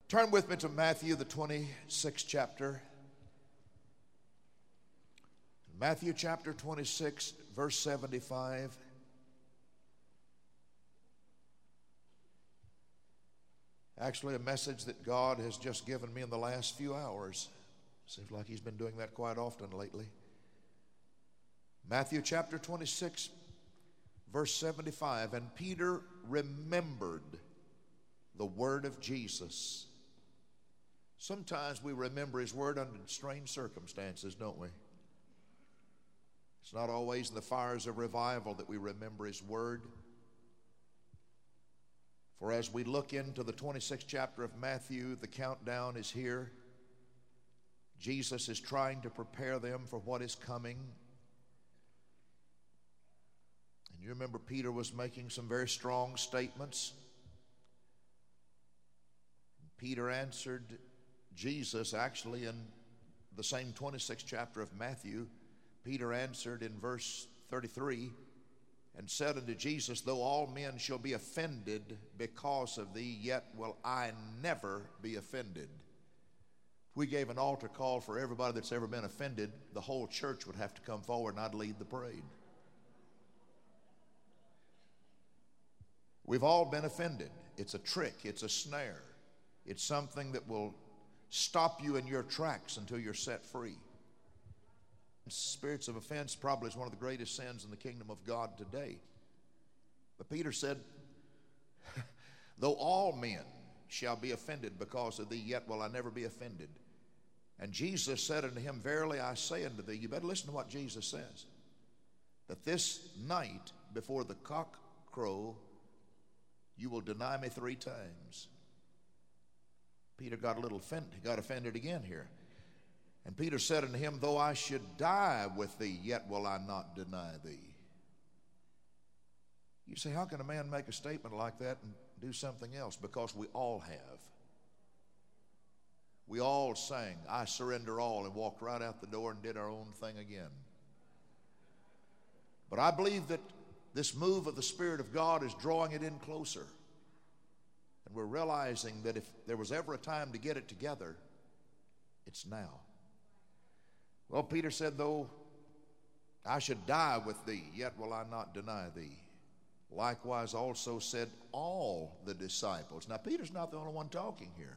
Turn with me to Matthew, the 26th chapter. Matthew chapter 26, verse 75. Actually, a message that God has just given me in the last few hours. Seems like He's been doing that quite often lately. Matthew chapter 26, verse 75. And Peter remembered the word of Jesus. Sometimes we remember His word under strange circumstances, don't we? It's not always in the fires of revival that we remember His word. For as we look into the 26th chapter of Matthew, the countdown is here. Jesus is trying to prepare them for what is coming. And you remember Peter was making some very strong statements. Peter answered Jesus, actually in the same 26th chapter of Matthew. Peter answered in verse 33 and said unto Jesus, Though all men shall be offended because of thee, yet will I never be offended. If we gave an altar call for everybody that's ever been offended, the whole church would have to come forward and I'd lead the parade. We've all been offended. It's a trick, it's a snare. It's something that will stop you in your tracks until you're set free. Spirits of offense probably is one of the greatest sins in the kingdom of God today. But Peter said, Though all men shall be offended because of thee, yet will I never be offended. And Jesus said unto him, Verily I say unto thee, you better listen to what Jesus says, that this night before the cock crow, you will deny me 3 times. Peter got a little offended. He got offended again here. And Peter said unto him, Though I should die with thee, yet will I not deny thee. You say, how can a man make a statement like that and do something else? Because we all have. We all sang, I surrender all, and walked right out the door and did our own thing again. But I believe that this move of the Spirit of God is drawing it in closer. And we're realizing that if there was ever a time to get it together, it's now. Well, Peter said, Though I should die with thee, yet will I not deny thee. Likewise also said all the disciples. Now, Peter's not the only one talking here.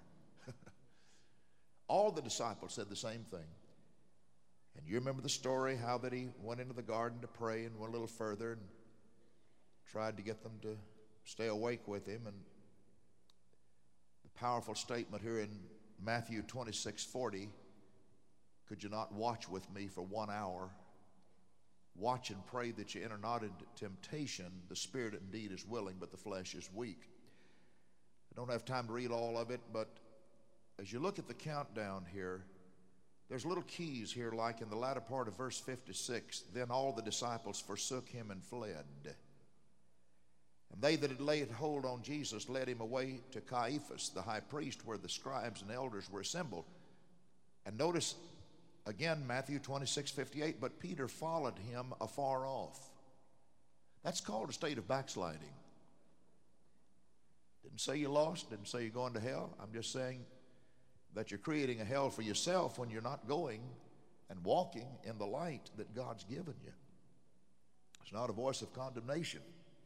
All the disciples said the same thing. And you remember the story, how that he went into the garden to pray and went a little further and tried to get them to stay awake with him. And the powerful statement here in Matthew 26:40, could you not watch with me for 1 hour? Watch and pray that you enter not into temptation. The spirit indeed is willing, but the flesh is weak. I don't have time to read all of it, but as you look at the countdown here, there's little keys here, like in the latter part of verse 56. Then all the disciples forsook him and fled. And they that had laid hold on Jesus led him away to Caiaphas, the high priest, where the scribes and elders were assembled. And notice again, Matthew 26:58, but Peter followed him afar off. That's called a state of backsliding. Didn't say you lost, didn't say you're going to hell. I'm just saying that you're creating a hell for yourself when you're not going and walking in the light that God's given you. It's not a voice of condemnation.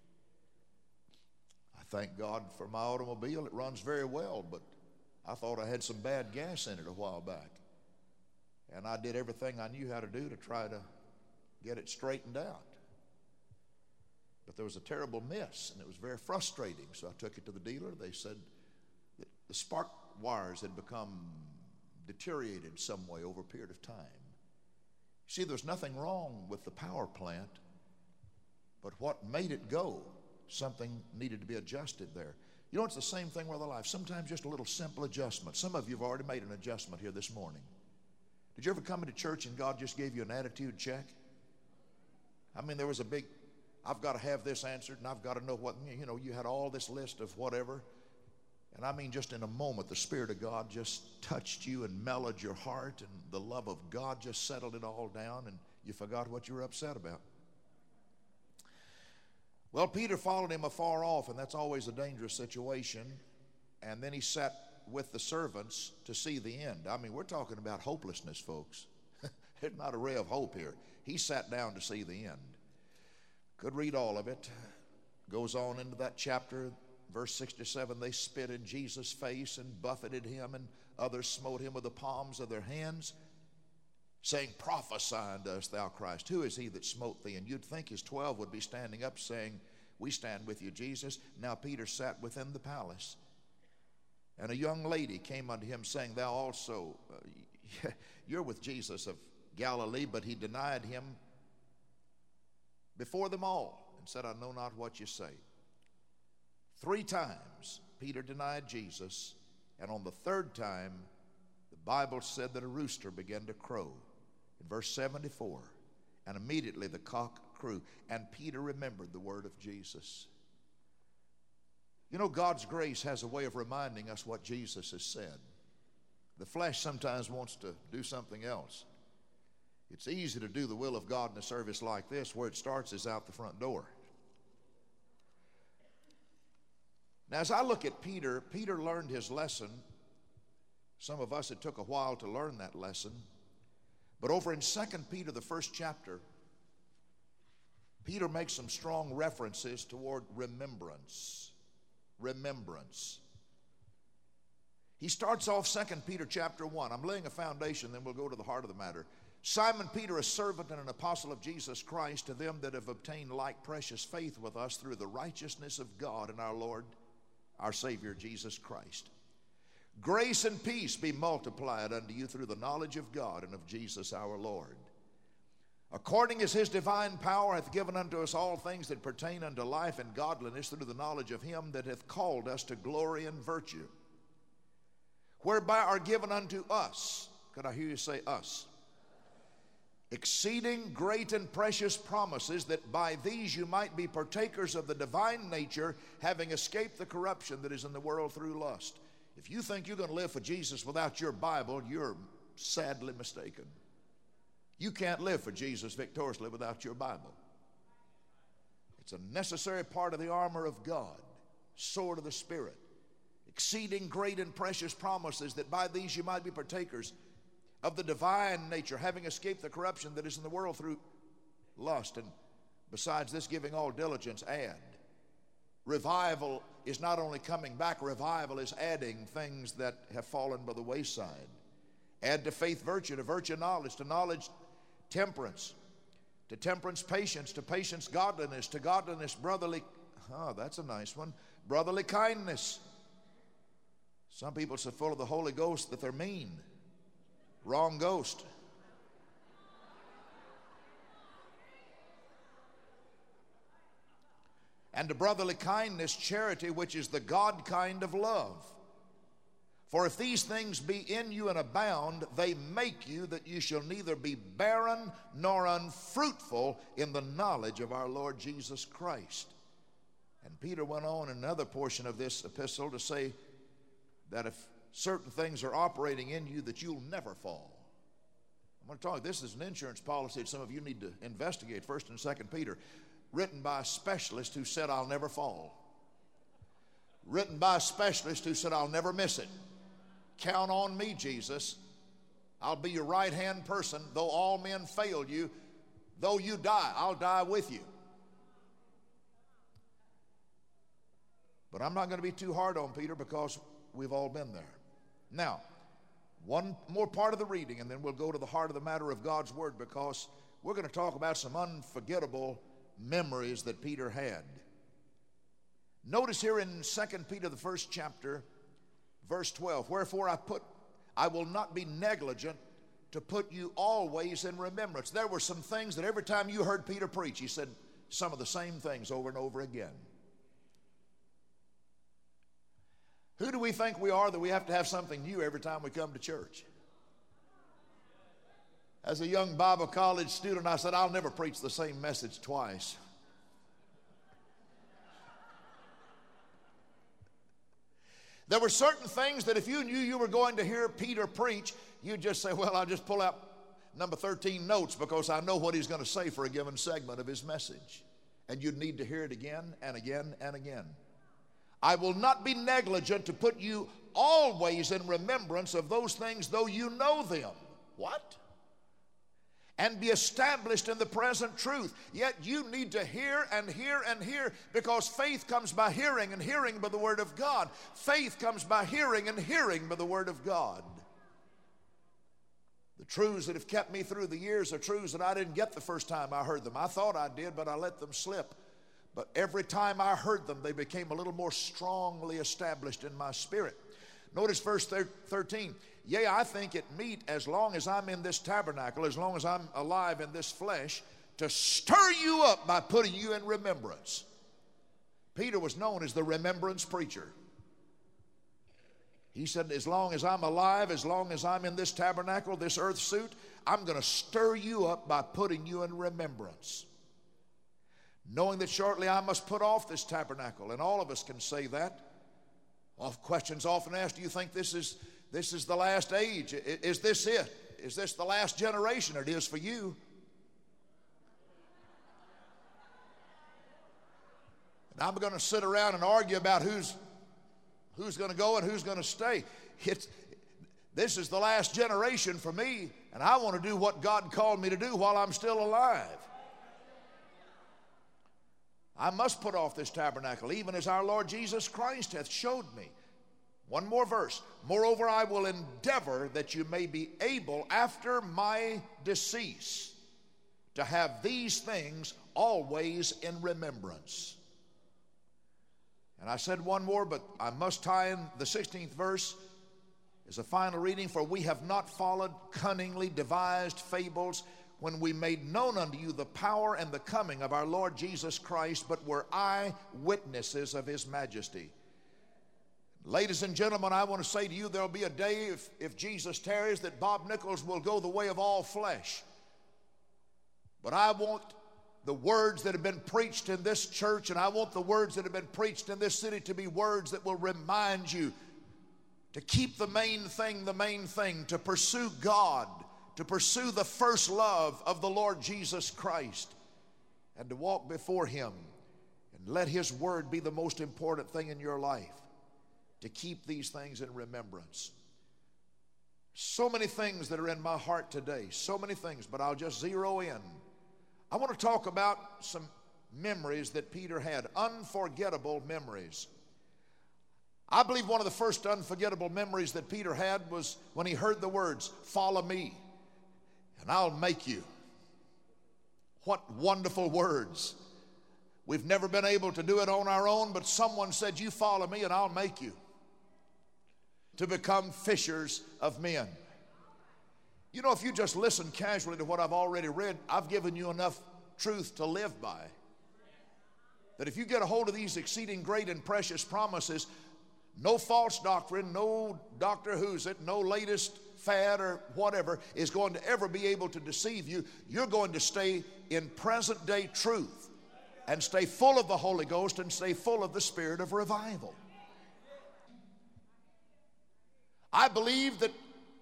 I thank God for my automobile. It runs very well, but I thought I had some bad gas in it a while back. And I did everything I knew how to do to try to get it straightened out. But there was a terrible miss, and it was very frustrating. So I took it to the dealer. They said that the spark wires had become deteriorated some way over a period of time. See, there's nothing wrong with the power plant, but what made it go, something needed to be adjusted there. You know, it's the same thing with our life. Sometimes just a little simple adjustment. Some of you have already made an adjustment here this morning. Did you ever come into church and God just gave you an attitude check? I mean, there was a big, I've got to have this answered, and I've got to know what, you know, you had all this list of whatever. And I mean, just in a moment, the Spirit of God just touched you and mellowed your heart, and the love of God just settled it all down, and you forgot what you were upset about. Well, Peter followed him afar off, and that's always a dangerous situation. And then he sat with the servants to see the end. I mean, we're talking about hopelessness, folks. There's not a ray of hope here. He sat down to see the end. Could read all of it. Goes on into that chapter, verse 67, they spit in Jesus' face and buffeted him, and others smote him with the palms of their hands, saying, prophesy unto us, thou Christ. Who is he that smote thee? And you'd think his 12 would be standing up saying, we stand with you, Jesus. Now Peter sat within the palace. And a young lady came unto him, saying, thou also, you're with Jesus of Galilee. But he denied him before them all, and said, I know not what you say. 3 times Peter denied Jesus, and on the 3rd time, the Bible said that a rooster began to crow. In verse 74, and immediately the cock crew, and Peter remembered the word of Jesus. You know, God's grace has a way of reminding us what Jesus has said. The flesh sometimes wants to do something else. It's easy to do the will of God in a service like this. Where it starts is out the front door. Now, as I look at Peter, Peter learned his lesson. Some of us, it took a while to learn that lesson. But over in 2 Peter, the 1st chapter, Peter makes some strong references toward remembrance. Remembrance. He starts off 2 Peter chapter 1. I'm laying a foundation, then we'll go to the heart of the matter. Simon Peter, a servant and an apostle of Jesus Christ, to them that have obtained like precious faith with us through the righteousness of God and our Lord, our Savior, Jesus Christ. Grace and peace be multiplied unto you through the knowledge of God and of Jesus our Lord. According as his divine power hath given unto us all things that pertain unto life and godliness through the knowledge of him that hath called us to glory and virtue, whereby are given unto us, could I hear you say us, exceeding great and precious promises, that by these you might be partakers of the divine nature, having escaped the corruption that is in the world through lust. If you think you're going to live for Jesus without your Bible, you're sadly mistaken. You can't live for Jesus victoriously without your Bible. It's a necessary part of the armor of God, sword of the Spirit. Exceeding great and precious promises, that by these you might be partakers of the divine nature, having escaped the corruption that is in the world through lust. And besides this, giving all diligence, add. Revival is not only coming back, revival is adding things that have fallen by the wayside. Add to faith virtue, to virtue knowledge, to knowledge temperance, to temperance patience, to patience godliness, to godliness brotherly, that's a nice one, brotherly kindness. Some people are so full of the Holy Ghost that they're mean. Wrong ghost. And to brotherly kindness, charity, which is the God kind of love. For if these things be in you and abound, they make you that you shall neither be barren nor unfruitful in the knowledge of our Lord Jesus Christ. And Peter went on in another portion of this epistle to say that if certain things are operating in you, that you'll never fall. I'm going to talk, this is an insurance policy that some of you need to investigate, 1st and 2nd Peter, written by a specialist who said, I'll never fall. Written by a specialist who said, I'll never miss it. Count on me, Jesus. I'll be your right-hand person. Though all men fail you, though you die, I'll die with you. But I'm not going to be too hard on Peter, because we've all been there. Now, one more part of the reading, and then we'll go to the heart of the matter of God's Word, because we're going to talk about some unforgettable memories that Peter had. Notice here in 2 Peter, the 1st chapter, verse 12, wherefore I will not be negligent to put you always in remembrance. There were some things that every time you heard Peter preach, he said some of the same things over and over again. Who do we think we are that we have to have something new every time we come to church? As a young Bible college student, I said, I'll never preach the same message twice. There were certain things that if you knew you were going to hear Peter preach, you'd just say, well, I'll just pull out number 13 notes, because I know what he's going to say for a given segment of his message. And you'd need to hear it again and again and again. I will not be negligent to put you always in remembrance of those things, though you know them. What? And be established in the present truth. Yet you need to hear and hear and hear, because faith comes by hearing, and hearing by the word of God. Faith comes by hearing, and hearing by the word of God. The truths that have kept me through the years are truths that I didn't get the first time I heard them. I thought I did, but I let them slip. But every time I heard them, they became a little more strongly established in my spirit. Notice verse 13. Yea, I think it meet, as long as I'm in this tabernacle, as long as I'm alive in this flesh, to stir you up by putting you in remembrance. Peter was known as the remembrance preacher. He said, as long as I'm alive, as long as I'm in this tabernacle, this earth suit, I'm going to stir you up by putting you in remembrance. Knowing that shortly I must put off this tabernacle, and all of us can say that. Questions often asked, do you think this is the last age? Is this it? Is this the last generation? It is for you. And I'm going to sit around and argue about who's going to go and who's going to stay. This is the last generation for me, and I want to do what God called me to do while I'm still alive. I must put off this tabernacle, even as our Lord Jesus Christ hath showed me. One more verse. Moreover, I will endeavor that you may be able after my decease to have these things always in remembrance. And I said one more, but I must tie in the 16th verse as a final reading. For we have not followed cunningly devised fables when we made known unto you the power and the coming of our Lord Jesus Christ, but were eyewitnesses of his majesty. Ladies and gentlemen, I want to say to you, there'll be a day, if Jesus tarries, that Bob Nichols will go the way of all flesh. But I want the words that have been preached in this church, and I want the words that have been preached in this city to be words that will remind you to keep the main thing, to pursue God, to pursue the first love of the Lord Jesus Christ, and to walk before him and let his word be the most important thing in your life, to keep these things in remembrance. So many things that are in my heart today, so many things, but I'll just zero in. I want to talk about some memories that Peter had, unforgettable memories. I believe one of the first unforgettable memories that Peter had was when he heard the words, "Follow me, and I'll make you." What wonderful words. We've never been able to do it on our own, but someone said, "You follow me and I'll make you to become fishers of men." You know, if you just listen casually to what I've already read, I've given you enough truth to live by. That if you get a hold of these exceeding great and precious promises, no false doctrine, no Dr. Who's it, no latest fad or whatever is going to ever be able to deceive you. You're going to stay in present day truth and stay full of the Holy Ghost and stay full of the spirit of revival. I believe that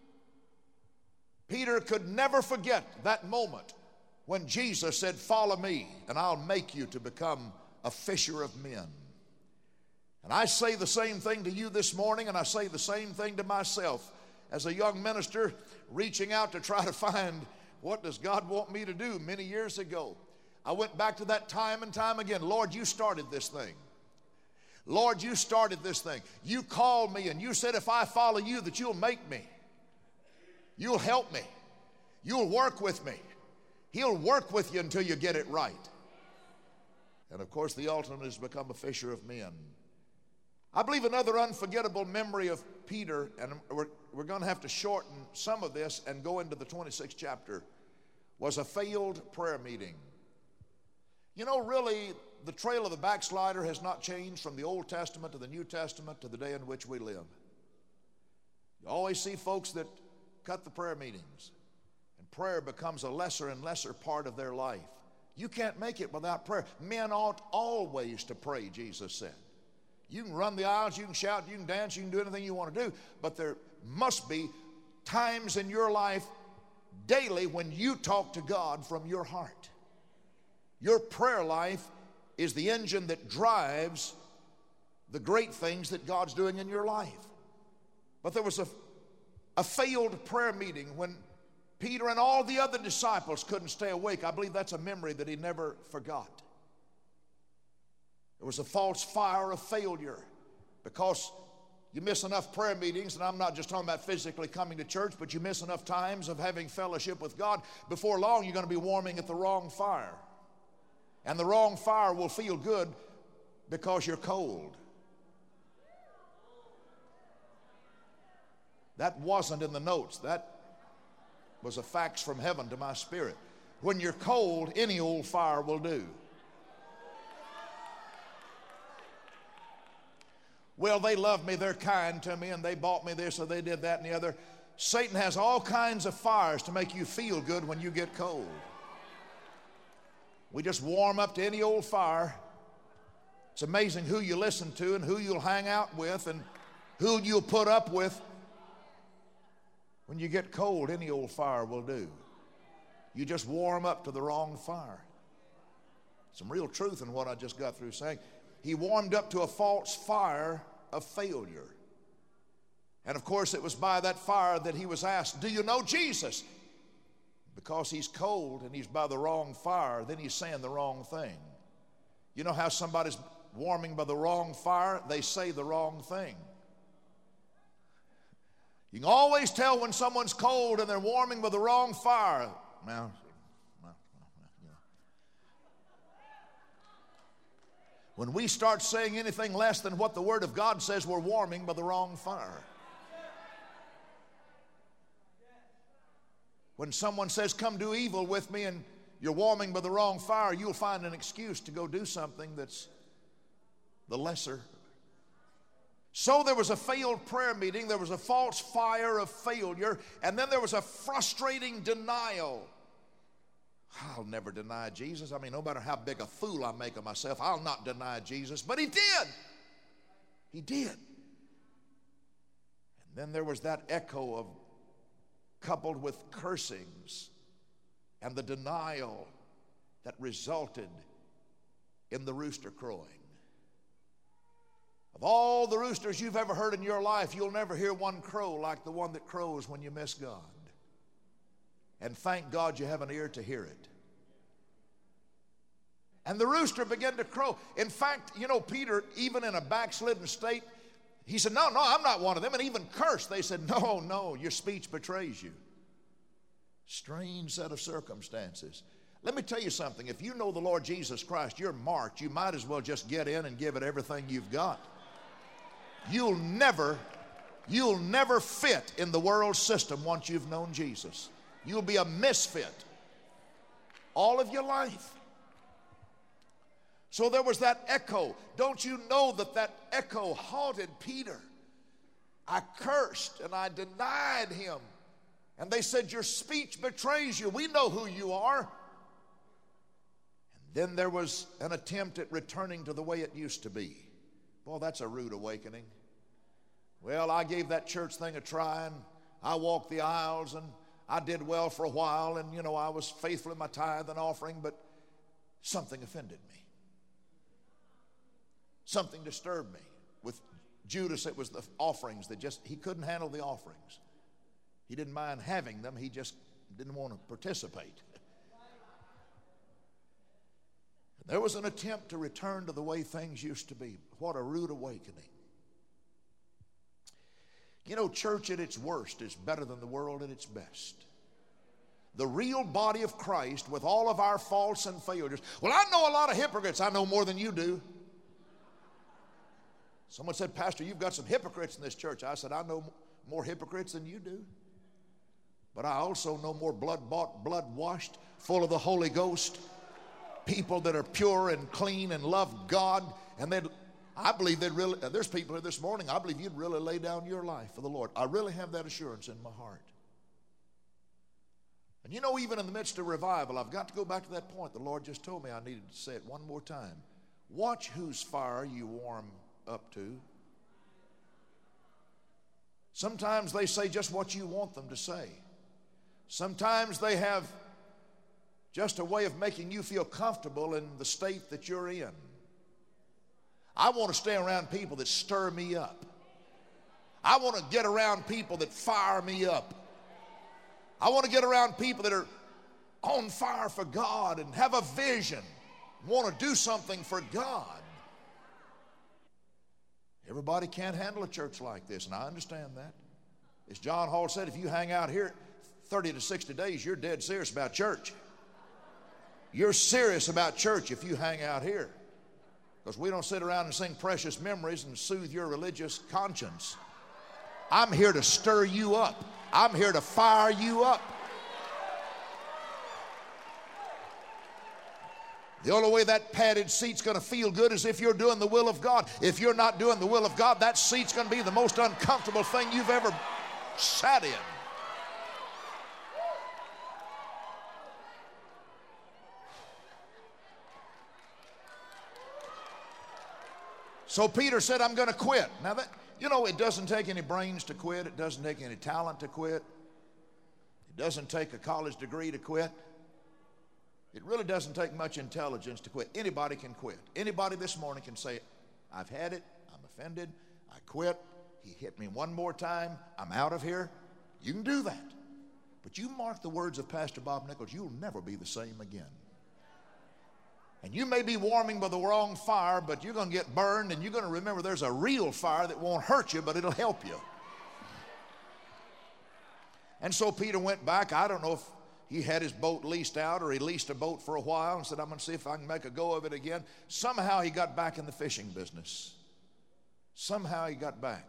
Peter could never forget that moment when Jesus said, "Follow me, and I'll make you to become a fisher of men." And I say the same thing to you this morning, and I say the same thing to myself as a young minister reaching out to try to find what does God want me to do many years ago. I went back to that time and time again. Lord, you started this thing. Lord, you started this thing. You called me and you said if I follow you that you'll make me. You'll help me. You'll work with me. He'll work with you until you get it right. And of course the ultimate is become a fisher of men. I believe another unforgettable memory of Peter, and we're going to have to shorten some of this and go into the 26th chapter, was a failed prayer meeting. You know, really, the trail of the backslider has not changed from the Old Testament to the New Testament to the day in which we live. You always see folks that cut the prayer meetings, and prayer becomes a lesser and lesser part of their life. You can't make it without prayer. Men ought always to pray, Jesus said. You can run the aisles, you can shout, you can dance, you can do anything you want to do, but there must be times in your life daily when you talk to God from your heart. Your prayer life is the engine that drives the great things that God's doing in your life. But there was a failed prayer meeting when Peter and all the other disciples couldn't stay awake. I believe that's a memory that he never forgot. There was a false fire of failure because you miss enough prayer meetings, and I'm not just talking about physically coming to church, but you miss enough times of having fellowship with God. Before long, you're going to be warming at the wrong fire. And the wrong fire will feel good because you're cold. That wasn't in the notes. That was a fax from heaven to my spirit. When you're cold, any old fire will do. Well, they love me, they're kind to me, and they bought me this or they did that and the other. Satan has all kinds of fires to make you feel good when you get cold. We just warm up to any old fire. It's amazing who you listen to and who you'll hang out with and who you'll put up with. When you get cold, any old fire will do. You just warm up to the wrong fire. Some real truth in what I just got through saying. He warmed up to a false fire of failure. And of course, it was by that fire that he was asked, do you know Jesus? Because he's cold and he's by the wrong fire, then he's saying the wrong thing. You know how somebody's warming by the wrong fire? They say the wrong thing. You can always tell when someone's cold and they're warming by the wrong fire. Now, when we start saying anything less than what the Word of God says, we're warming by the wrong fire. When someone says, come do evil with me, and you're warming by the wrong fire, you'll find an excuse to go do something that's the lesser. So there was a failed prayer meeting, there was a false fire of failure, and then there was a frustrating denial. I'll never deny Jesus. I mean, no matter how big a fool I make of myself, I'll not deny Jesus. But he did. He did. And then there was that echo of, coupled with cursings and the denial that resulted in the rooster crowing. Of all the roosters you've ever heard in your life, you'll never hear one crow like the one that crows when you miss God. And thank God you have an ear to hear it. And the rooster began to crow. In fact, you know, Peter, even in a backslidden state, he said, no, I'm not one of them, and even cursed. They said, no, your speech betrays you. Strange set of circumstances. Let me tell you something. If you know the Lord Jesus Christ, you're marked. You might as well just get in and give it everything you've got. You'll never fit in the world system once you've known Jesus. You'll be a misfit all of your life. So there was that echo. Don't you know that echo haunted Peter? I cursed and I denied him. And they said, your speech betrays you. We know who you are. And then there was an attempt at returning to the way it used to be. Boy, that's a rude awakening. Well, I gave that church thing a try, and I walked the aisles, and I did well for a while, and, you know, I was faithful in my tithe and offering, but something offended me. Something disturbed me. With Judas, it was the offerings that he couldn't handle the offerings. He didn't mind having them, he just didn't want to participate. There was an attempt to return to the way things used to be. What a rude awakening. You know, church at its worst is better than the world at its best. The real body of Christ with all of our faults and failures. Well, I know a lot of hypocrites. I know more than you do. Someone said, Pastor, you've got some hypocrites in this church. I said, I know more hypocrites than you do. But I also know more blood-bought, blood-washed, full of the Holy Ghost, people that are pure and clean and love God. And I believe there's people here this morning, I believe you'd really lay down your life for the Lord. I really have that assurance in my heart. And you know, even in the midst of revival, I've got to go back to that point. The Lord just told me I needed to say it one more time. Watch whose fire you warm up to. Sometimes they say just what you want them to say. Sometimes they have just a way of making you feel comfortable in the state that you're in. I want to stay around people that stir me up. I want to get around people that fire me up. I want to get around people that are on fire for God and have a vision, want to do something for God. Everybody can't handle a church like this, and I understand that. As John Hall said, if you hang out here 30 to 60 days, you're dead serious about church. You're serious about church if you hang out here. Because we don't sit around and sing precious memories and soothe your religious conscience. I'm here to stir you up. I'm here to fire you up. The only way that padded seat's going to feel good is if you're doing the will of God. If you're not doing the will of God, that seat's going to be the most uncomfortable thing you've ever sat in. So Peter said, I'm going to quit. Now, that, it doesn't take any brains to quit. It doesn't take any talent to quit. It doesn't take a college degree to quit. It really doesn't take much intelligence to quit. Anybody can quit. Anybody this morning can say, I've had it. I'm offended. I quit. He hit me one more time. I'm out of here. You can do that. But you mark the words of Pastor Bob Nichols, you'll never be the same again. And you may be warming by the wrong fire, but you're going to get burned, and you're going to remember there's a real fire that won't hurt you, but it'll help you. And so Peter went back. I don't know if he had his boat leased out or he leased a boat for a while and said, I'm going to see if I can make a go of it again. Somehow he got back in the fishing business. Somehow he got back.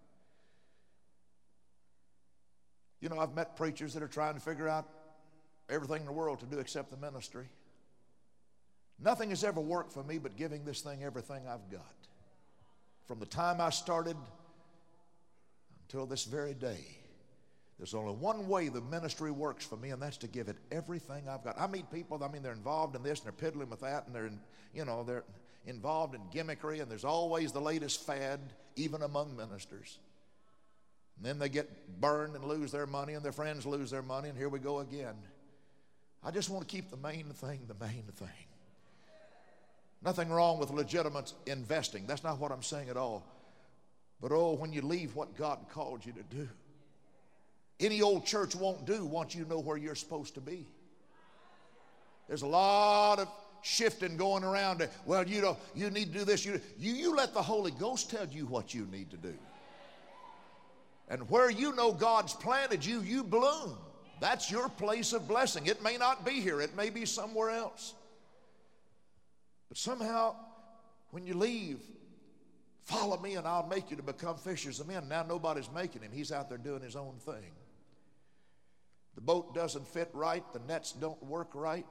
I've met preachers that are trying to figure out everything in the world to do except the ministry. Nothing has ever worked for me but giving this thing everything I've got. From the time I started until this very day, there's only one way the ministry works for me, and that's to give it everything I've got. I meet people, they're involved in this, and they're piddling with that, and they're involved in gimmickry, and there's always the latest fad, even among ministers. And then they get burned and lose their money, and their friends lose their money, and here we go again. I just want to keep the main thing the main thing. Nothing wrong with legitimate investing. That's not what I'm saying at all. But when you leave what God called you to do, any old church won't do once you know where you're supposed to be. There's a lot of shifting going around. Well, you need to do this. You let the Holy Ghost tell you what you need to do. And where you know God's planted you, you bloom. That's your place of blessing. It may not be here. It may be somewhere else. But somehow, when you leave, follow me and I'll make you to become fishers of men. Now nobody's making him. He's out there doing his own thing. The boat doesn't fit right. The nets don't work right.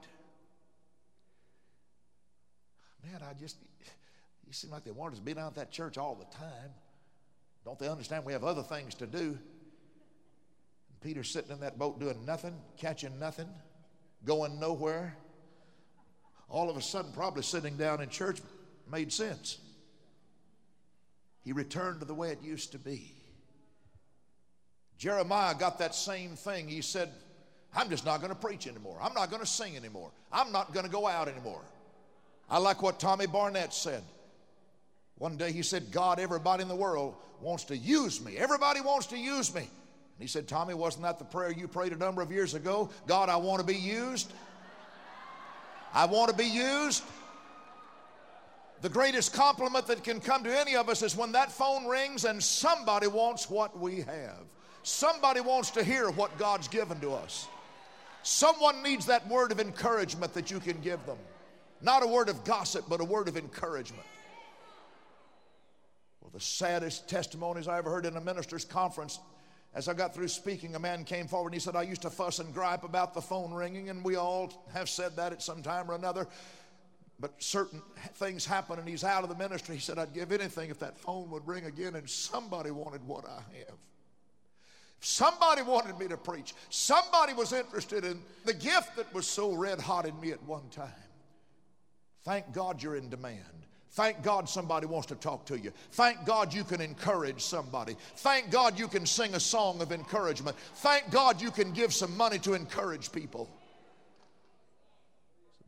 Man, you seem like they want us to be down at that church all the time. Don't they understand we have other things to do? And Peter's sitting in that boat doing nothing, catching nothing, going nowhere. All of a sudden, probably sitting down in church made sense. He returned to the way it used to be. Jeremiah got that same thing. He said, I'm just not going to preach anymore. I'm not going to sing anymore. I'm not going to go out anymore. I like what Tommy Barnett said. One day he said, God, everybody in the world wants to use me. Everybody wants to use me. And he said, Tommy, wasn't that the prayer you prayed a number of years ago? God, I want to be used. I want to be used. The greatest compliment that can come to any of us is when that phone rings and somebody wants what we have. Somebody wants to hear what God's given to us. Someone needs that word of encouragement that you can give them. Not a word of gossip, but a word of encouragement. Well, the saddest testimonies I ever heard in a minister's conference, as I got through speaking, a man came forward and he said, I used to fuss and gripe about the phone ringing, and we all have said that at some time or another. But certain things happen and he's out of the ministry. He said, I'd give anything if that phone would ring again and somebody wanted what I have. If somebody wanted me to preach, somebody was interested in the gift that was so red hot in me at one time. Thank God you're in demand. Thank God somebody wants to talk to you. Thank God you can encourage somebody. Thank God you can sing a song of encouragement. Thank God you can give some money to encourage people.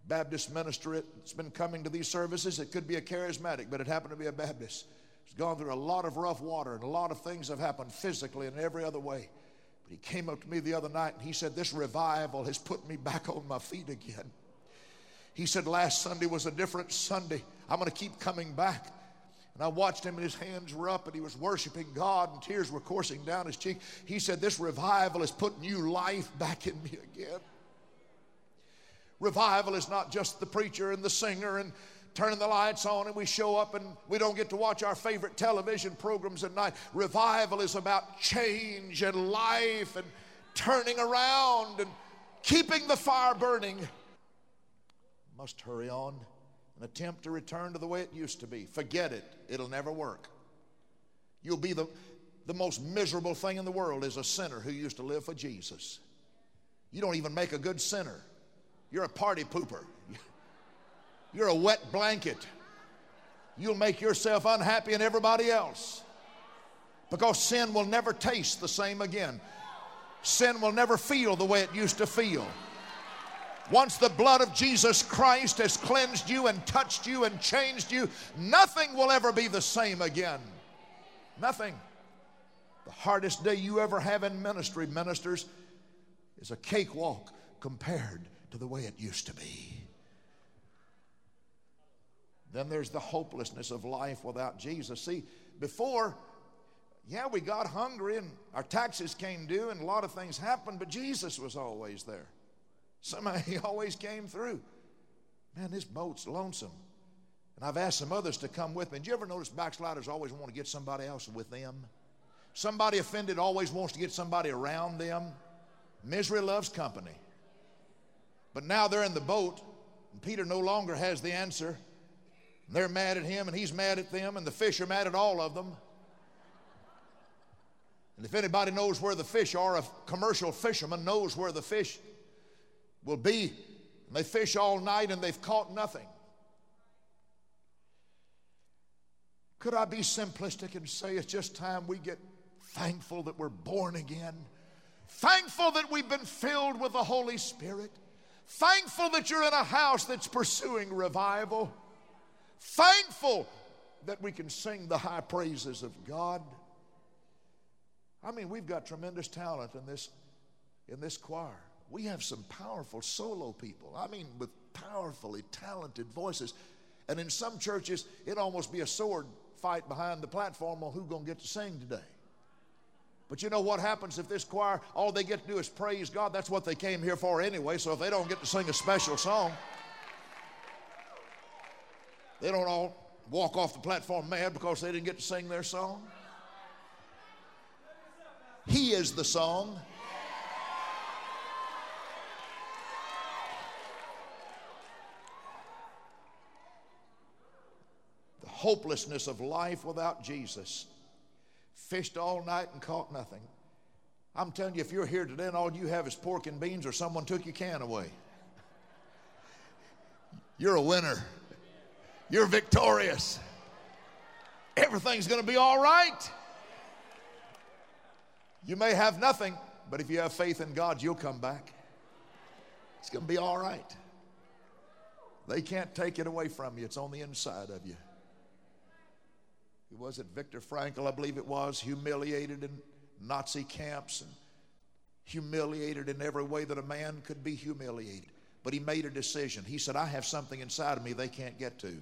Baptist minister that's been coming to these services. It could be a charismatic, but it happened to be a Baptist. He's gone through a lot of rough water, and a lot of things have happened physically and every other way. But he came up to me the other night and he said, this revival has put me back on my feet again. He said, last Sunday was a different Sunday. I'm going to keep coming back. And I watched him and his hands were up and he was worshiping God and tears were coursing down his cheek. He said, this revival is putting new life back in me again. Revival is not just the preacher and the singer and turning the lights on and we show up and we don't get to watch our favorite television programs at night. Revival is about change and life and turning around and keeping the fire burning. Must hurry on and attempt to return to the way it used to be. Forget it. It'll never work. You'll be the most miserable thing in the world is a sinner who used to live for Jesus. You don't even make a good sinner. You're a party pooper. You're a wet blanket. You'll make yourself unhappy and everybody else. Because sin will never taste the same again. Sin will never feel the way it used to feel. Once the blood of Jesus Christ has cleansed you and touched you and changed you, nothing will ever be the same again. Nothing. The hardest day you ever have in ministry, ministers, is a cakewalk compared to the way it used to be. Then there's the hopelessness of life without Jesus. See, before, we got hungry and our taxes came due and a lot of things happened, but Jesus was always there. Somehow he always came through. Man, this boat's lonesome. And I've asked some others to come with me. Did you ever notice backsliders always want to get somebody else with them? Somebody offended always wants to get somebody around them. Misery loves company. But now they're in the boat, and Peter no longer has the answer. They're mad at him, and he's mad at them, and the fish are mad at all of them. And if anybody knows where the fish are, a commercial fisherman knows where the fish will be. And they fish all night, and they've caught nothing. Could I be simplistic and say it's just time we get thankful that we're born again? Thankful that we've been filled with the Holy Spirit? Thankful that you're in a house that's pursuing revival. Thankful that we can sing the high praises of God. I mean, we've got tremendous talent in this choir. We have some powerful solo people. I mean, with powerfully talented voices. And in some churches, it'd almost be a sword fight behind the platform on who's going to get to sing today. But you know what happens if this choir, all they get to do is praise God? That's what they came here for anyway, so if they don't get to sing a special song, they don't all walk off the platform mad because they didn't get to sing their song. He is the song. The hopelessness of life without Jesus. Fished all night and caught nothing. I'm telling you, if you're here today and all you have is pork and beans or someone took your can away, you're a winner. You're victorious. Everything's going to be all right. You may have nothing, but if you have faith in God, you'll come back. It's going to be all right. They can't take it away from you. It's on the inside of you. Was it Viktor Frankl, I believe it was, humiliated in Nazi camps and humiliated in every way that a man could be humiliated. But he made a decision. He said, I have something inside of me they can't get to. And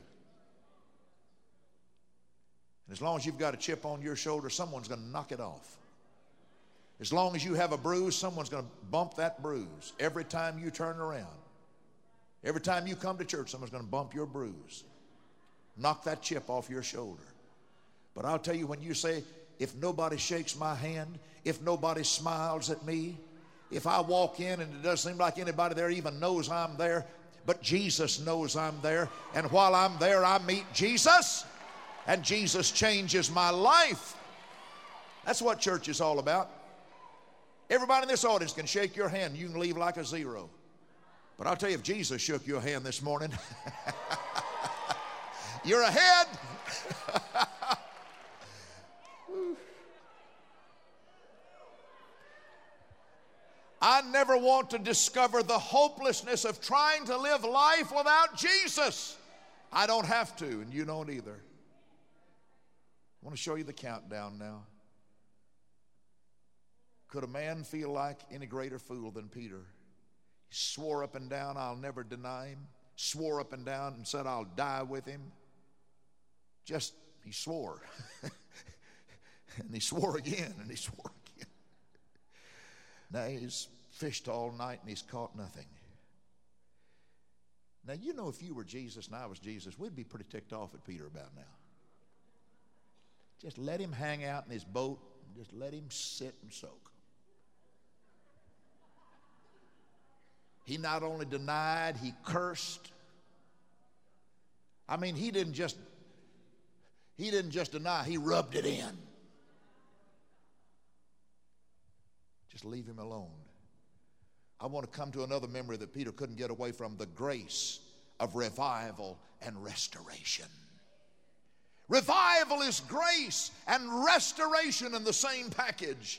as long as you've got a chip on your shoulder, someone's going to knock it off. As long as you have a bruise, someone's going to bump that bruise. Every time you turn around, every time you come to church, someone's going to bump your bruise. Knock that chip off your shoulder. But I'll tell you, when you say, if nobody shakes my hand, if nobody smiles at me, if I walk in and it doesn't seem like anybody there even knows I'm there, but Jesus knows I'm there, and while I'm there, I meet Jesus, and Jesus changes my life. That's what church is all about. Everybody in this audience can shake your hand. You can leave like a zero. But I'll tell you, if Jesus shook your hand this morning, you're ahead. I never want to discover the hopelessness of trying to live life without Jesus. I don't have to, and you don't either. I want to show you the countdown now. Could a man feel like any greater fool than Peter? He swore up and down, I'll never deny him. Swore up and down and said, I'll die with him. He swore. And he swore again, and he swore again. Now he's fished all night and he's caught nothing. Now, you know, if you were Jesus and I was Jesus, we'd be pretty ticked off at Peter about now. Just let him hang out in his boat. Just let him sit and soak. He not only denied, he cursed. I mean, he didn't just deny, he rubbed it in. Just leave him alone. I want to come to another memory that Peter couldn't get away from, the grace of revival and restoration. Revival is grace and restoration in the same package.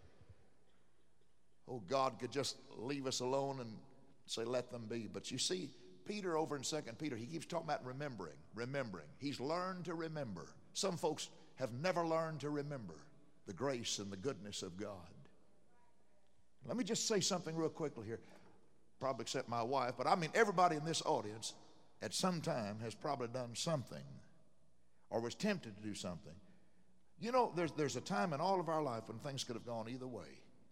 Oh, God could just leave us alone and say, let them be. But you see, Peter over in 2 Peter, he keeps talking about remembering. He's learned to remember. Some folks have never learned to remember the grace and the goodness of God. Let me just say something real quickly here, probably except my wife, but I mean everybody in this audience at some time has probably done something or was tempted to do something. You know, there's a time in all of our life when things could have gone either way.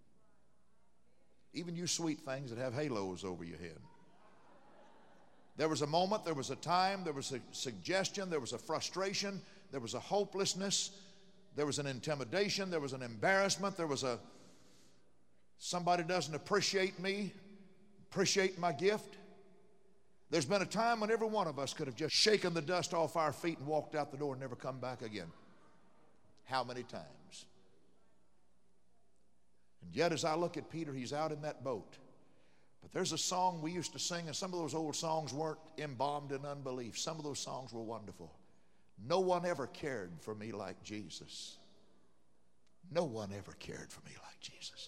Even you sweet things that have halos over your head. There was a moment, there was a time, there was a suggestion, there was a frustration, there was a hopelessness, there was an intimidation, there was an embarrassment, there was somebody doesn't appreciate me, appreciate my gift. There's been a time when every one of us could have just shaken the dust off our feet and walked out the door and never come back again. How many times? And yet as I look at Peter, he's out in that boat. But there's a song we used to sing, and some of those old songs weren't embalmed in unbelief. Some of those songs were wonderful. No one ever cared for me like Jesus. No one ever cared for me like Jesus.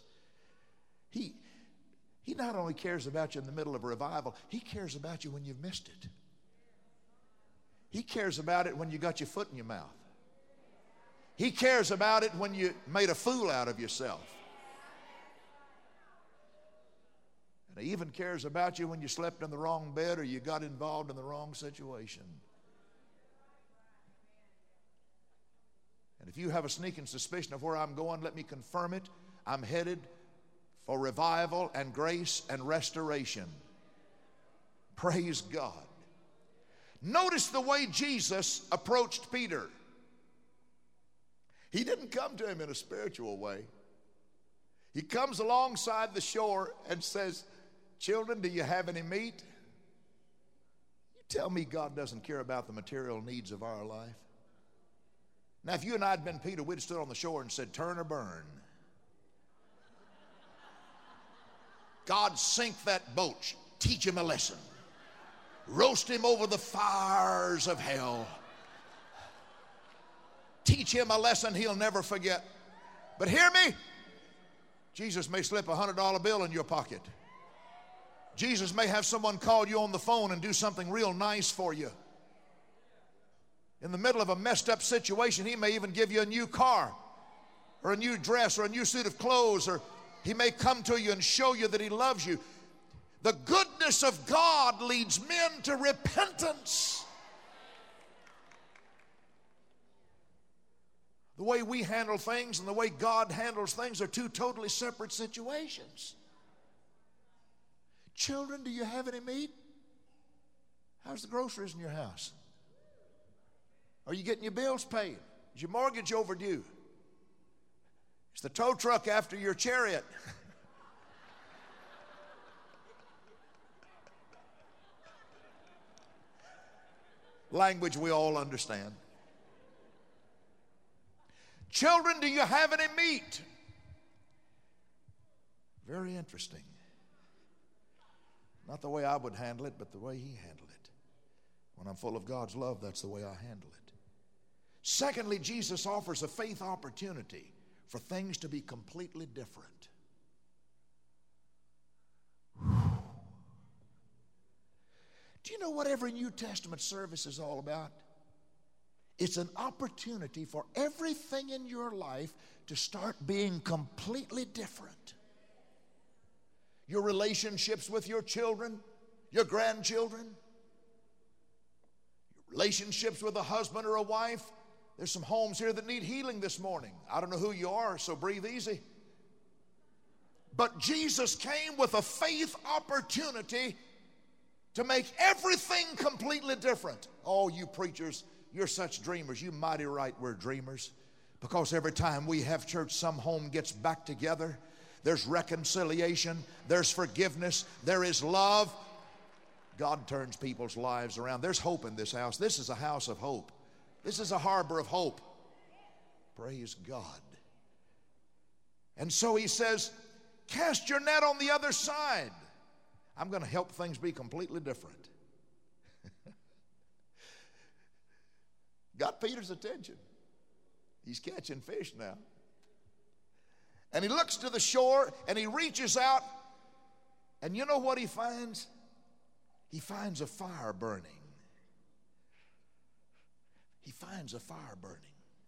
He not only cares about you in the middle of a revival, he cares about you when you've missed it. He cares about it when you got your foot in your mouth. He cares about it when you made a fool out of yourself. And he even cares about you when you slept in the wrong bed or you got involved in the wrong situation. And if you have a sneaking suspicion of where I'm going, let me confirm it. I'm headed for revival and grace and restoration. Praise God. Notice the way Jesus approached Peter. He didn't come to him in a spiritual way. He comes alongside the shore and says, children, do you have any meat? You tell me God doesn't care about the material needs of our life. Now, if you and I had been Peter, we'd have stood on the shore and said, turn or burn. God, sink that boat. Teach him a lesson. Roast him over the fires of hell. Teach him a lesson he'll never forget. But hear me, Jesus may slip a $100 bill in your pocket. Jesus may have someone call you on the phone and do something real nice for you. In the middle of a messed up situation, he may even give you a new car or a new dress or a new suit of clothes, or he may come to you and show you that he loves you. The goodness of God leads men to repentance. The way we handle things and the way God handles things are two totally separate situations. Children, do you have any meat? How's the groceries in your house? Are you getting your bills paid? Is your mortgage overdue? Is the tow truck after your chariot? Language we all understand. Children, do you have any meat? Very interesting. Not the way I would handle it, but the way he handled it. When I'm full of God's love, that's the way I handle it. Secondly, Jesus offers a faith opportunity for things to be completely different. know what every New Testament service is all about? It's an opportunity for everything in your life to start being completely different. Your relationships with your children, your grandchildren, your relationships with a husband or a wife. There's some homes here that need healing this morning. I don't know who you are, so breathe easy. But Jesus came with a faith opportunity to make everything completely different. Oh, you preachers, you're such dreamers. You mighty right we're dreamers. Because every time we have church, some home gets back together. There's reconciliation. There's forgiveness. There is love. God turns people's lives around. There's hope in this house. This is a house of hope. This is a harbor of hope. Praise God. And so he says, cast your net on the other side. I'm going to help things be completely different. Got Peter's attention. He's catching fish now. And he looks to the shore and he reaches out. And you know what he finds? He finds a fire burning. He finds a fire burning.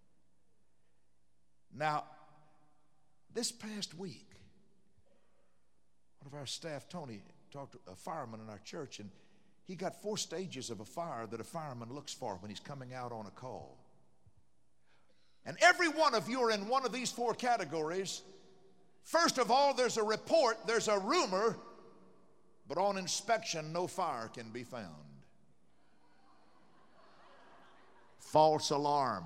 Now, this past week, one of our staff, Tony, talked to a fireman in our church, and he got 4 stages of a fire that a fireman looks for when he's coming out on a call. And every one of you are in one of these 4 categories. First of all, there's a report, there's a rumor, but on inspection, no fire can be found. False alarm.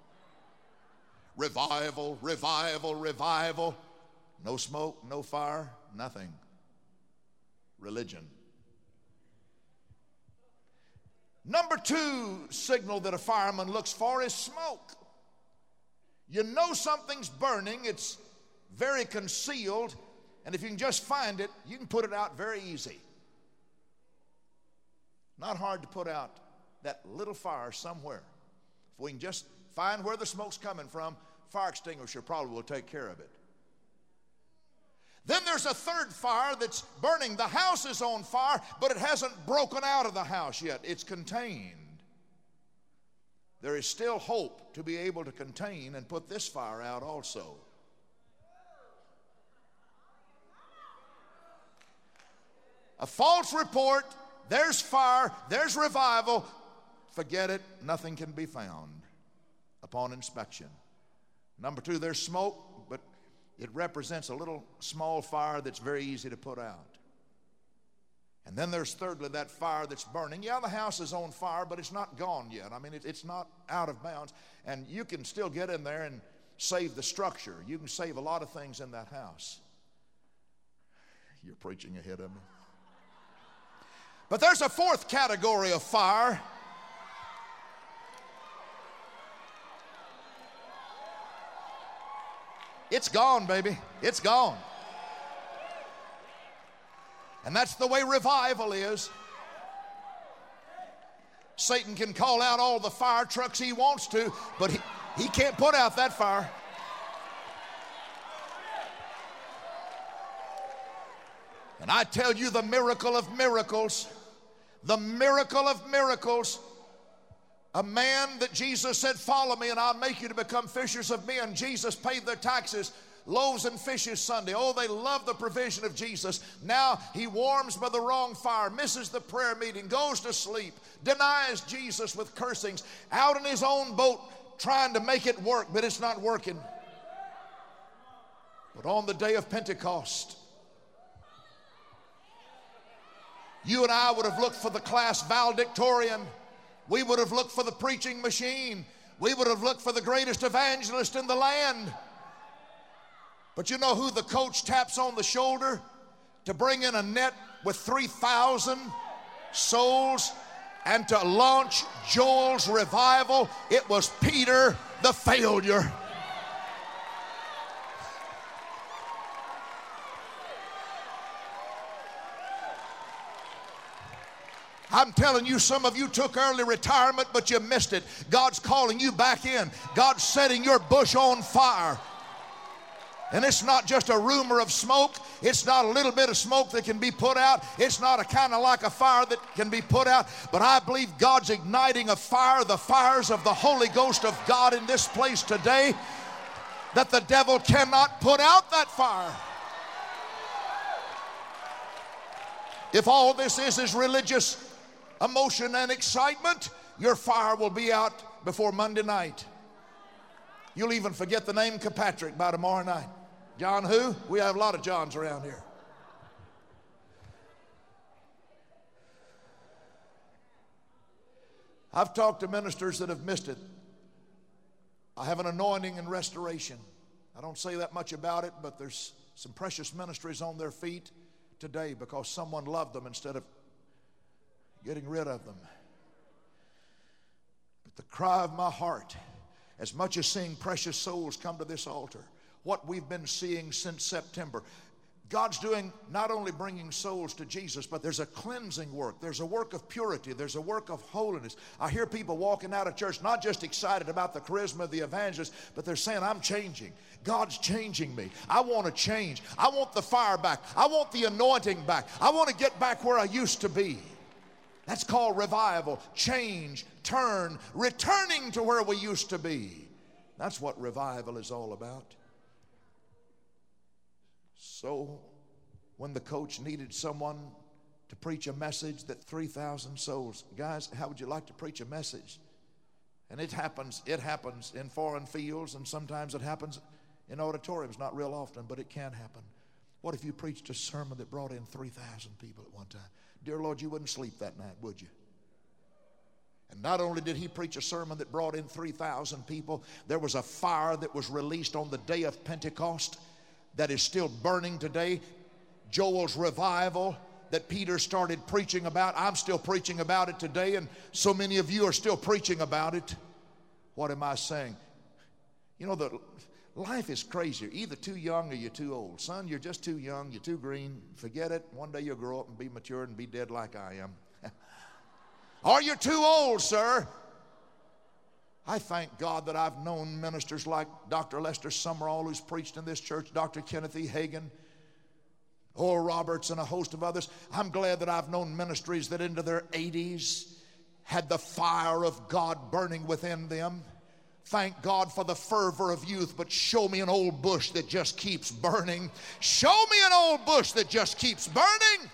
Revival, revival, revival. No smoke, no fire, nothing. Religion. Number 2 signal that a fireman looks for is smoke. You know something's burning, it's very concealed, and if you can just find it, you can put it out very easy. Not hard to put out that little fire somewhere. If we can just find where the smoke's coming from, fire extinguisher probably will take care of it. Then there's a third fire that's burning. The house is on fire, but it hasn't broken out of the house yet. It's contained. There is still hope to be able to contain and put this fire out also. A false report, there's fire, there's revival. Forget it, nothing can be found upon inspection. Number 2, there's smoke, but it represents a little small fire that's very easy to put out. And then there's thirdly that fire that's burning. Yeah, the house is on fire, but it's not gone yet. I mean, it's not out of bounds. And you can still get in there and save the structure. You can save a lot of things in that house. You're preaching ahead of me. But there's a 4th category of fire. It's gone, baby. It's gone. And that's the way revival is. Satan can call out all the fire trucks he wants to, but he can't put out that fire. And I tell you, the miracle of miracles, the miracle of miracles, a man that Jesus said, follow me and I'll make you to become fishers of men. Jesus paid their taxes, loaves and fishes Sunday. Oh, they love the provision of Jesus. Now he warms by the wrong fire, misses the prayer meeting, goes to sleep, denies Jesus with cursings, out in his own boat trying to make it work, but it's not working. But on the day of Pentecost, you and I would have looked for the class valedictorian. We would have looked for the preaching machine. We would have looked for the greatest evangelist in the land. But you know who the coach taps on the shoulder to bring in a net with 3,000 souls and to launch Joel's revival? It was Peter the failure. I'm telling you, some of you took early retirement, but you missed it. God's calling you back in. God's setting your bush on fire. And it's not just a rumor of smoke. It's not a little bit of smoke that can be put out. It's not a kind of like a fire that can be put out. But I believe God's igniting a fire, the fires of the Holy Ghost of God in this place today, that the devil cannot put out that fire. If all this is religious emotion and excitement, your fire will be out before Monday night. You'll even forget the name Kirkpatrick by tomorrow night. John who? We have a lot of Johns around here. I've talked to ministers that have missed it. I have an anointing and restoration. I don't say that much about it, but there's some precious ministries on their feet today because someone loved them instead of getting rid of them. But the cry of my heart, as much as seeing precious souls come to this altar, what we've been seeing since September, God's doing not only bringing souls to Jesus, but there's a cleansing work. There's a work of purity. There's a work of holiness. I hear people walking out of church not just excited about the charisma of the evangelist, but they're saying, I'm changing. God's changing me. I want to change. I want the fire back. I want the anointing back. I want to get back where I used to be. That's called revival. Change, turn, returning to where we used to be. That's what revival is all about. So when the coach needed someone to preach a message that 3,000 souls, guys, how would you like to preach a message? And it happens in foreign fields, and sometimes it happens in auditoriums, not real often, but it can happen. What if you preached a sermon that brought in 3,000 people at one time? Dear Lord, you wouldn't sleep that night, would you? And not only did he preach a sermon that brought in 3,000 people, there was a fire that was released on the day of Pentecost that is still burning today. Joel's revival that Peter started preaching about, I'm still preaching about it today, and so many of you are still preaching about it. What am I saying? You know, life is crazy. You're either too young or you're too old. Son, you're just too young, you're too green. Forget it. One day you'll grow up and be mature and be dead like I am. Or you're too old, sir. I thank God that I've known ministers like Dr. Lester Summerall, who's preached in this church, Dr. Kenneth E. Hagin, Oral Roberts, and a host of others. I'm glad that I've known ministries that into their 80s had the fire of God burning within them. Thank God for the fervor of youth, but show me an old bush that just keeps burning. Show me an old bush that just keeps burning.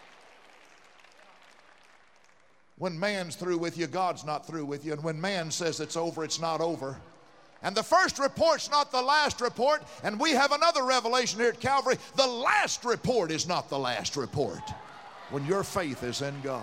When man's through with you, God's not through with you. And when man says it's over, it's not over. And the first report's not the last report. And we have another revelation here at Calvary. The last report is not the last report when your faith is in God.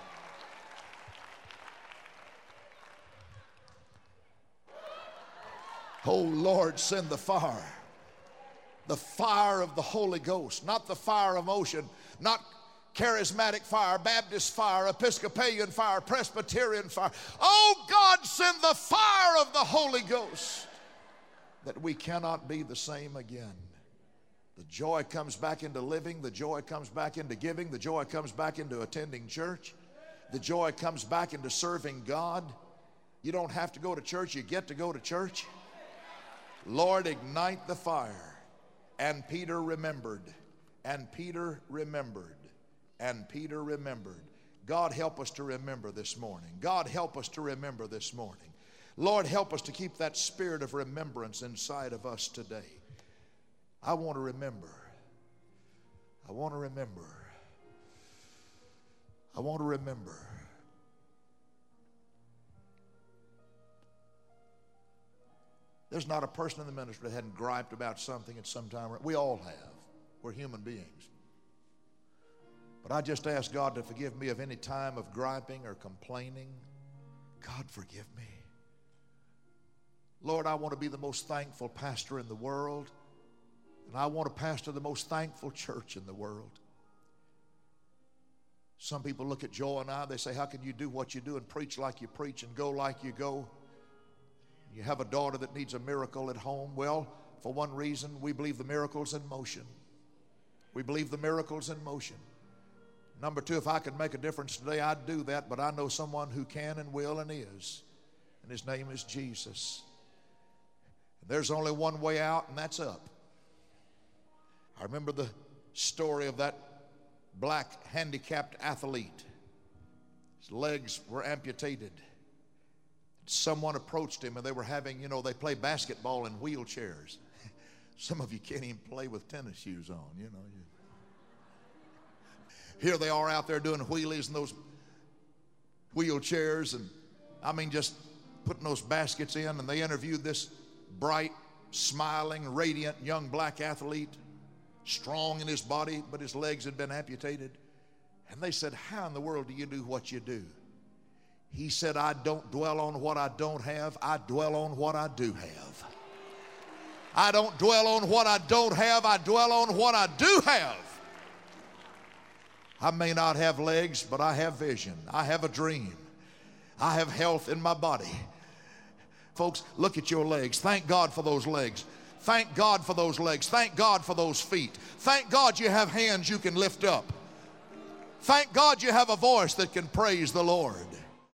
Oh, Lord, send the fire. The fire of the Holy Ghost, not the fire of emotion, not charismatic fire, Baptist fire, Episcopalian fire, Presbyterian fire. Oh, God, send the fire of the Holy Ghost that we cannot be the same again. The joy comes back into living. The joy comes back into giving. The joy comes back into attending church. The joy comes back into serving God. You don't have to go to church. You get to go to church. Lord, ignite the fire. And Peter remembered. And Peter remembered. And Peter remembered. God, help us to remember this morning. God, help us to remember this morning. Lord, help us to keep that spirit of remembrance inside of us today. I want to remember. I want to remember. I want to remember. There's not a person in the ministry that hadn't griped about something at some time. We all have. We're human beings. But I just ask God to forgive me of any time of griping or complaining. God, forgive me. Lord, I want to be the most thankful pastor in the world. And I want to pastor the most thankful church in the world. Some people look at Joel and I, they say, how can you do what you do and preach like you preach and go like you go? You have a daughter that needs a miracle at home. Well, for one reason, we believe the miracle's in motion. We believe the miracle's in motion. Number two, if I could make a difference today, I'd do that, but I know someone who can and will and is, and his name is Jesus. There's only one way out, and that's up. I remember the story of that black handicapped athlete. His legs were amputated. Someone approached him, and they were having, they play basketball in wheelchairs. Some of you can't even play with tennis shoes on, Here they are out there doing wheelies in those wheelchairs, and just putting those baskets in, and they interviewed this bright, smiling, radiant young black athlete, strong in his body, but his legs had been amputated. And they said, "How in the world do you do what you do?" He said, "I don't dwell on what I don't have. I dwell on what I do have. I don't dwell on what I don't have. I dwell on what I do have." I may not have legs, but I have vision. I have a dream. I have health in my body. Folks, look at your legs. Thank God for those legs. Thank God for those legs. Thank God for those feet. Thank God you have hands you can lift up. Thank God you have a voice that can praise the Lord.